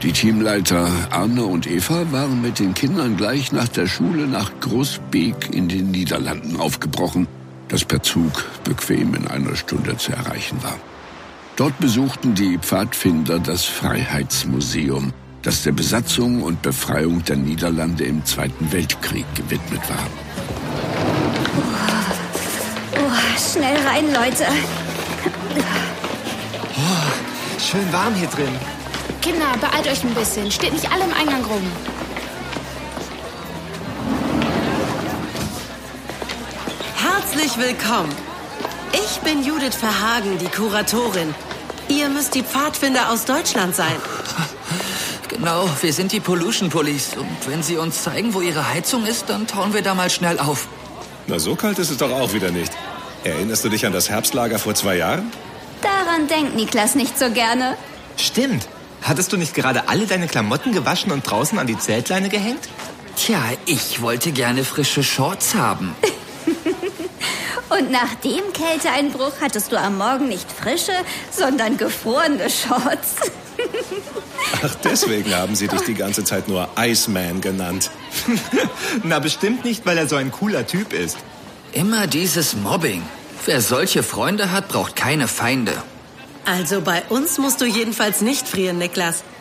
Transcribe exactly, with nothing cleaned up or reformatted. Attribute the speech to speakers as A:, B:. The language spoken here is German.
A: Die Teamleiter Arne und Eva waren mit den Kindern gleich nach der Schule nach Groesbeek in den Niederlanden aufgebrochen, das per Zug bequem in einer Stunde zu erreichen war. Dort besuchten die Pfadfinder das Freiheitsmuseum, das der Besatzung und Befreiung der Niederlande im Zweiten Weltkrieg gewidmet war.
B: Oh, oh, schnell rein, Leute.
C: Oh, schön warm hier drin.
D: Kinder, beeilt euch ein bisschen. Steht nicht alle im Eingang rum.
E: Herzlich willkommen. Ich bin Judith Verhagen, die Kuratorin. Ihr müsst die Pfadfinder aus Deutschland sein.
F: Genau, wir sind die Pollution Police. Und wenn Sie uns zeigen, wo Ihre Heizung ist, dann tauen wir da mal schnell auf.
G: Na, so kalt ist es doch auch wieder nicht. Erinnerst du dich an das Herbstlager vor zwei Jahren?
B: Daran denkt Niklas nicht so gerne.
C: Stimmt. Hattest du nicht gerade alle deine Klamotten gewaschen und draußen an die Zeltleine gehängt?
F: Tja, ich wollte gerne frische Shorts haben.
B: Und nach dem Kälteeinbruch hattest du am Morgen nicht frische, sondern gefrorene Shorts.
G: Ach, deswegen haben sie dich die ganze Zeit nur Iceman genannt.
C: Na, bestimmt nicht, weil er so ein cooler Typ ist.
F: Immer dieses Mobbing. Wer solche Freunde hat, braucht keine Feinde.
E: Also bei uns musst du jedenfalls nicht frieren, Niklas.